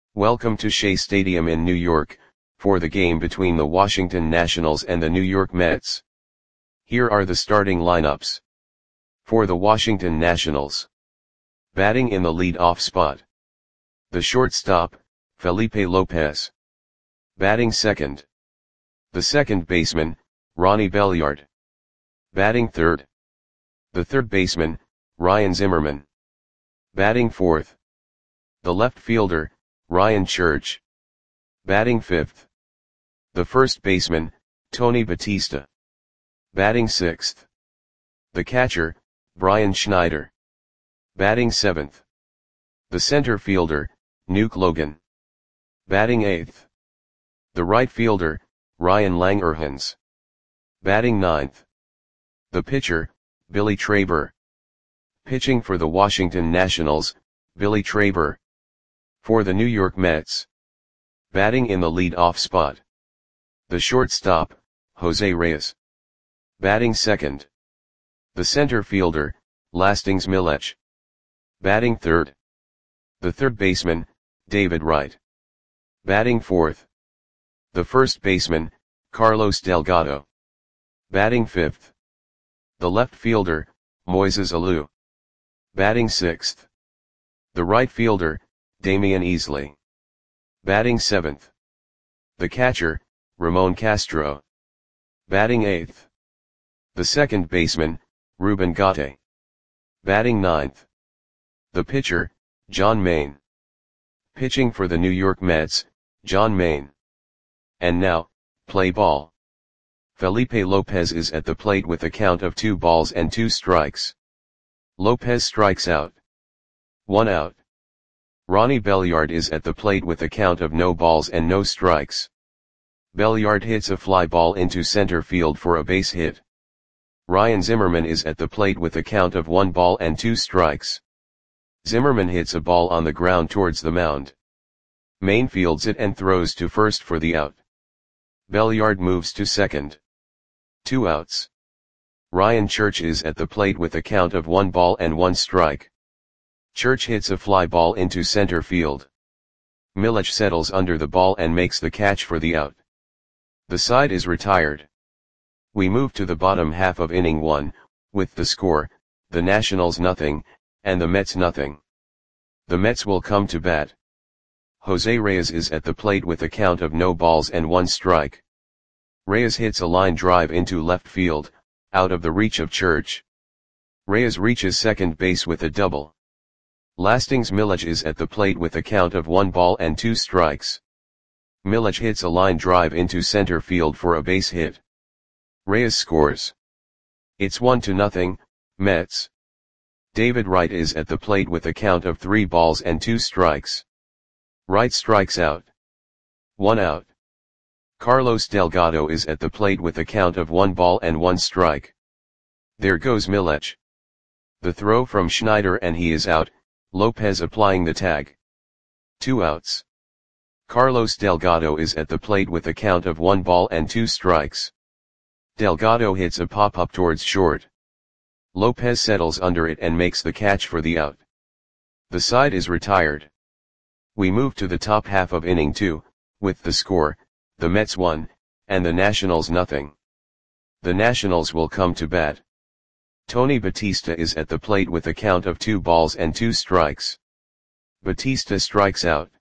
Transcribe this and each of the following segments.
Welcome to Shea Stadium in New York, for the game between the Washington Nationals and the New York Mets. Here are the starting lineups. For the Washington Nationals. Batting in the lead-off spot. The shortstop, Felipe Lopez. Batting second. The second baseman, Ronnie Belliard. Batting third. The third baseman, Ryan Zimmerman. Batting fourth. The left fielder, Ryan Church. Batting fifth. The first baseman, Tony Batista. Batting sixth. The catcher, Brian Schneider. Batting seventh. The center fielder, Nuke Logan. Batting eighth. The right fielder, Ryan Langerhans. Batting ninth. The pitcher, Billy Traber. Pitching for the Washington Nationals, Billy Traber. For the New York Mets. Batting in the lead-off spot. The shortstop, Jose Reyes. Batting second. The center fielder, Lastings Milech. Batting third. The third baseman, David Wright. Batting fourth. The first baseman, Carlos Delgado. Batting fifth. The left fielder, Moises Alou. Batting sixth. The right fielder, Damian Easley. Batting seventh. The catcher, Ramon Castro. Batting eighth. The second baseman, Ruben Gatti. Batting ninth. The pitcher, John Maine. Pitching for the New York Mets, John Maine. And now, play ball. Felipe Lopez is at the plate with a count of 2 balls and 2 strikes. Lopez strikes out. 1 out. Ronnie Belliard is at the plate with a count of no balls and no strikes. Belliard hits a fly ball into center field for a base hit. Ryan Zimmerman is at the plate with a count of 1 ball and 2 strikes. Zimmerman hits a ball on the ground towards the mound. Maine fields it and throws to first for the out. Belliard moves to second. 2 outs. Ryan Church is at the plate with a count of 1 ball and 1 strike. Church hits a fly ball into center field. Milech settles under the ball and makes the catch for the out. The side is retired. We move to the bottom half of inning 1, with the score, the Nationals nothing, and the Mets nothing. The Mets will come to bat. Jose Reyes is at the plate with a count of no balls and 1 strike. Reyes hits a line drive into left field, out of the reach of Church. Reyes reaches second base with a double. Lastings Milech is at the plate with a count of 1 ball and 2 strikes. Milech hits a line drive into center field for a base hit. Reyes scores. It's 1-0, Mets. David Wright is at the plate with a count of 3 balls and 2 strikes. Wright strikes out. 1 out. Carlos Delgado is at the plate with a count of 1 ball and 1 strike. There goes Milech. The throw from Schneider and he is out, Lopez applying the tag. 2 outs. Carlos Delgado is at the plate with a count of 1 ball and 2 strikes. Delgado hits a pop-up towards short. Lopez settles under it and makes the catch for the out. The side is retired. We move to the top half of inning 2, with the score, the Mets 1, and the Nationals nothing. The Nationals will come to bat. Tony Batista is at the plate with a count of 2 balls and 2 strikes. Batista strikes out.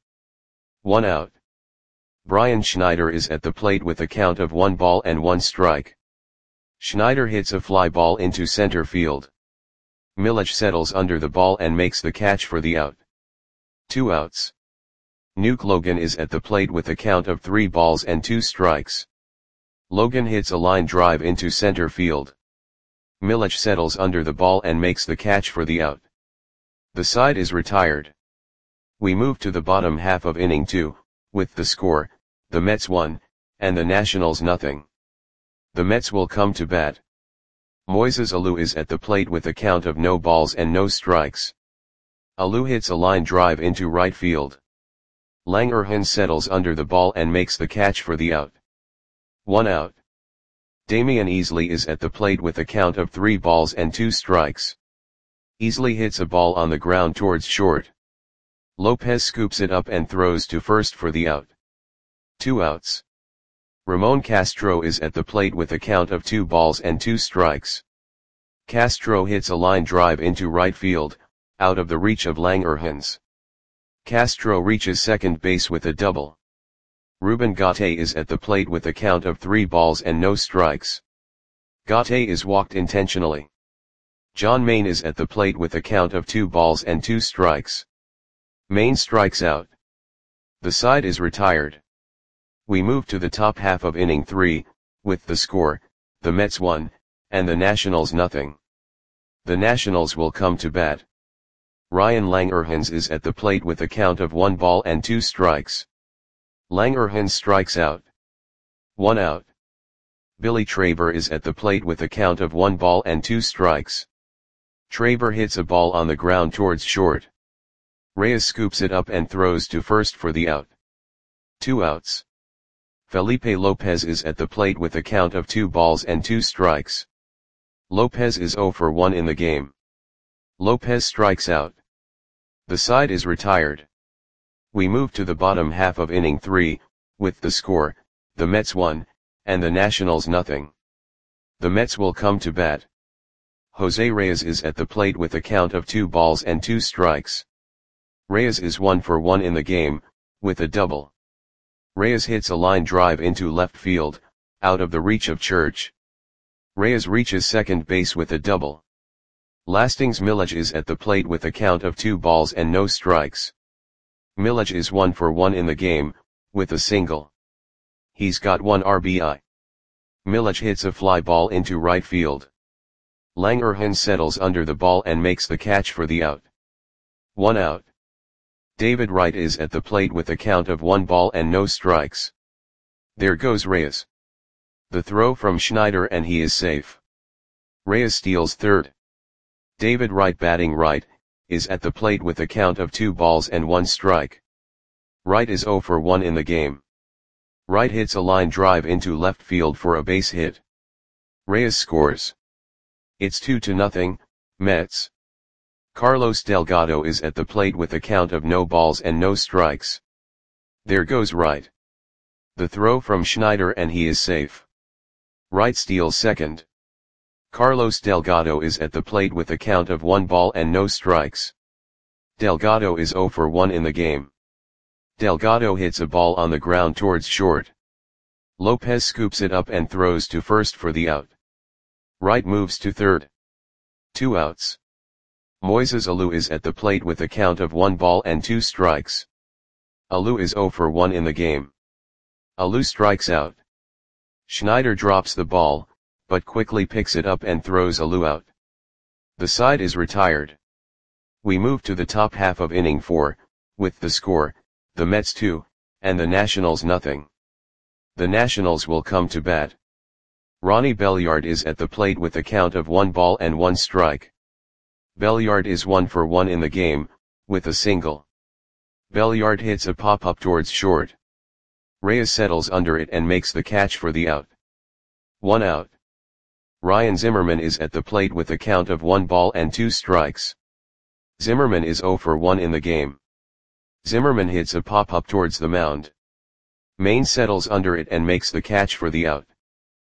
1 out. Brian Schneider is at the plate with a count of 1 ball and 1 strike. Schneider hits a fly ball into center field. Milech settles under the ball and makes the catch for the out. 2 outs. Nuke Logan is at the plate with a count of 3 balls and 2 strikes. Logan hits a line drive into center field. Milech settles under the ball and makes the catch for the out. The side is retired. We move to the bottom half of inning 2, with the score, the Mets 1, and the Nationals nothing. The Mets will come to bat. Moises Alou is at the plate with a count of no balls and no strikes. Alou hits a line drive into right field. Langerhans settles under the ball and makes the catch for the out. 1 out. Damian Easley is at the plate with a count of 3 balls and 2 strikes. Easley hits a ball on the ground towards short. Lopez scoops it up and throws to first for the out. 2 outs. Ramon Castro is at the plate with a count of 2 balls and 2 strikes. Castro hits a line drive into right field, out of the reach of Langerhans. Castro reaches second base with a double. Ruben Gate is at the plate with a count of 3 balls and no strikes. Gate is walked intentionally. John Main is at the plate with a count of 2 balls and 2 strikes. Main strikes out. The side is retired. We move to the top half of inning 3, with the score, the Mets 1, and the Nationals nothing. The Nationals will come to bat. Ryan Langerhans is at the plate with a count of 1 ball and 2 strikes. Langerhans strikes out. 1 out. Billy Traber is at the plate with a count of 1 ball and 2 strikes. Traber hits a ball on the ground towards short. Reyes scoops it up and throws to first for the out. 2 outs. Felipe Lopez is at the plate with a count of 2 balls and 2 strikes. Lopez is 0 for 1 in the game. Lopez strikes out. The side is retired. We move to the bottom half of inning 3, with the score, the Mets 1, and the Nationals nothing. The Mets will come to bat. Jose Reyes is at the plate with a count of 2 balls and 2 strikes. Reyes is 1 for 1 in the game, with a double. Reyes hits a line drive into left field, out of the reach of Church. Reyes reaches second base with a double. Lastings Milledge is at the plate with a count of 2 balls and no strikes. Milledge is 1 for 1 in the game, with a single. He's got 1 RBI. Milledge hits a fly ball into right field. Langerhans settles under the ball and makes the catch for the out. 1 out. David Wright is at the plate with a count of 1 ball and no strikes. There goes Reyes. The throw from Schneider and he is safe. Reyes steals third. David Wright batting right, is at the plate with a count of 2 balls and 1 strike. Wright is 0 for 1 in the game. Wright hits a line drive into left field for a base hit. Reyes scores. It's 2-0, Mets. Carlos Delgado is at the plate with a count of no balls and no strikes. There goes Wright. The throw from Schneider and he is safe. Wright steals second. Carlos Delgado is at the plate with a count of 1 ball and no strikes. Delgado is 0 for 1 in the game. Delgado hits a ball on the ground towards short. Lopez scoops it up and throws to first for the out. Wright moves to third. 2 outs. Moises Alou is at the plate with a count of 1 ball and 2 strikes. Alou is 0 for 1 in the game. Alou strikes out. Schneider drops the ball, but quickly picks it up and throws Alou out. The side is retired. We move to the top half of inning 4, with the score, the Mets 2, and the Nationals nothing. The Nationals will come to bat. Ronnie Belliard is at the plate with a count of 1 ball and 1 strike. Belliard is 1 for 1 in the game, with a single. Belliard hits a pop-up towards short. Reyes settles under it and makes the catch for the out. 1 out. Ryan Zimmerman is at the plate with a count of 1 ball and 2 strikes. Zimmerman is 0 for 1 in the game. Zimmerman hits a pop-up towards the mound. Main settles under it and makes the catch for the out.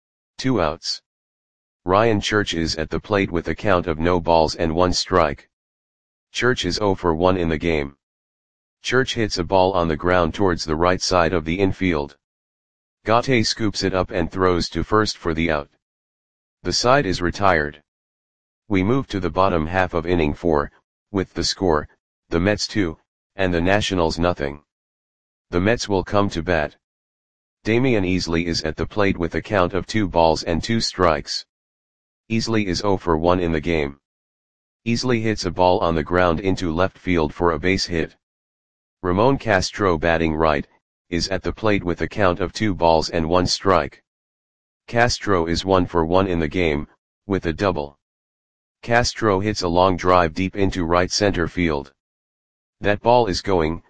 2 outs. Ryan Church is at the plate with a count of no balls and 1 strike. Church is 0 for 1 in the game. Church hits a ball on the ground towards the right side of the infield. Gate scoops it up and throws to first for the out. The side is retired. We move to the bottom half of inning 4, with the score, the Mets 2, and the Nationals nothing. The Mets will come to bat. Damian Easley is at the plate with a count of 2 balls and 2 strikes. Easley is 0 for 1 in the game. Easley hits a ball on the ground into left field for a base hit. Ramon Castro batting right, is at the plate with a count of 2 balls and 1 strike. Castro is 1 for 1 in the game, with a double. Castro hits a long drive deep into right center field. That ball is gone.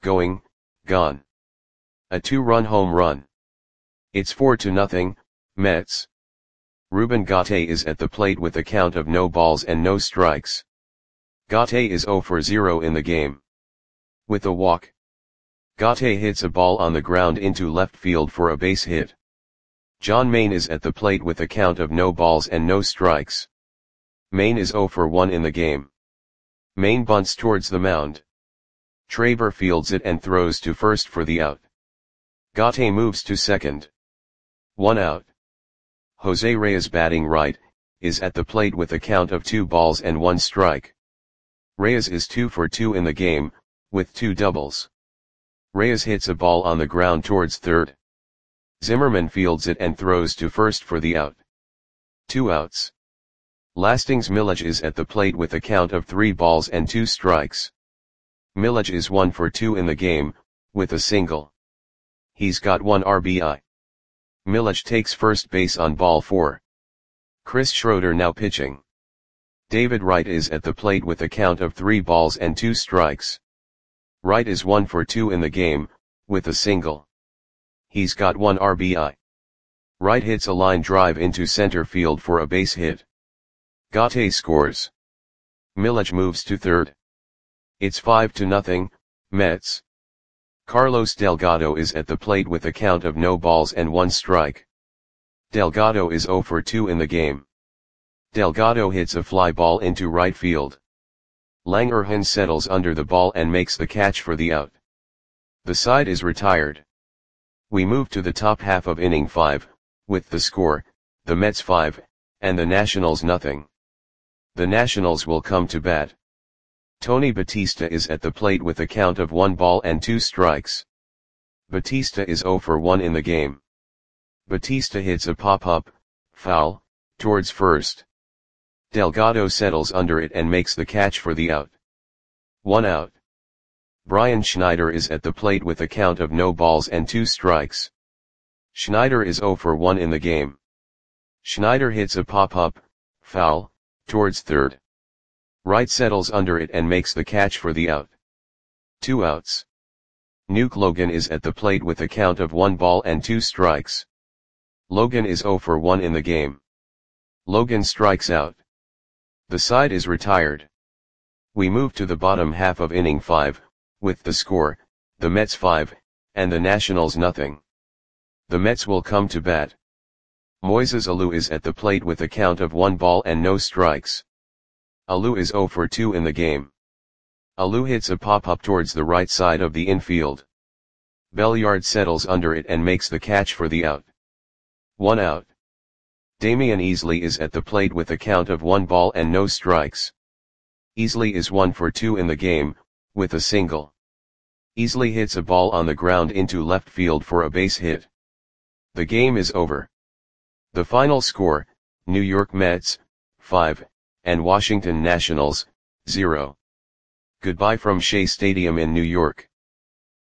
A 2-run home run. It's 4-0, Mets. Ruben Gate is at the plate with a count of no balls and no strikes. Gate is 0 for 0 in the game. With a walk, Gaute hits a ball on the ground into left field for a base hit. John Main is at the plate with a count of no balls and no strikes. Main is 0 for 1 in the game. Main bunts towards the mound. Traber fields it and throws to first for the out. Gaute moves to second. 1 out. Jose Reyes, batting right, is at the plate with a count of 2 balls and 1 strike. Reyes is 2 for 2 in the game, with 2 doubles. Reyes hits a ball on the ground towards third. Zimmerman fields it and throws to first for the out. 2 outs. Lastings Milledge is at the plate with a count of 3 balls and 2 strikes. Milledge is 1 for 2 in the game, with a single. He's got 1 RBI. Milledge takes first base on ball 4. Chris Schroeder now pitching. David Wright is at the plate with a count of 3 balls and 2 strikes. Wright is 1 for 2 in the game, with a single. He's got 1 RBI. Wright hits a line drive into center field for a base hit. Gaute scores. Milledge moves to third. It's 5-0, Mets. Carlos Delgado is at the plate with a count of no balls and 1 strike. Delgado is 0 for 2 in the game. Delgado hits a fly ball into right field. Langerhans settles under the ball and makes the catch for the out. The side is retired. We move to the top half of inning 5, with the score, the Mets 5, and the Nationals nothing. The Nationals will come to bat. Tony Batista is at the plate with a count of 1 ball and 2 strikes. Batista is 0 for 1 in the game. Batista hits a pop-up, foul, towards first. Delgado settles under it and makes the catch for the out. 1 out. Brian Schneider is at the plate with a count of no balls and 2 strikes. Schneider is 0 for 1 in the game. Schneider hits a pop-up, foul, towards third. Wright settles under it and makes the catch for the out. 2 outs. Nuke Logan is at the plate with a count of 1 ball and 2 strikes. Logan is 0 for 1 in the game. Logan strikes out. The side is retired. We move to the bottom half of inning 5, with the score, the Mets 5, and the Nationals nothing. The Mets will come to bat. Moises Alou is at the plate with a count of 1 ball and no strikes. Alou is 0 for 2 in the game. Alou hits a pop-up towards the right side of the infield. Belliard settles under it and makes the catch for the out. 1 out. Damian Easley is at the plate with a count of 1 ball and no strikes. Easley is 1 for 2 in the game, with a single. Easley hits a ball on the ground into left field for a base hit. The game is over. The final score, New York Mets, 5, and Washington Nationals, 0. Goodbye from Shea Stadium in New York.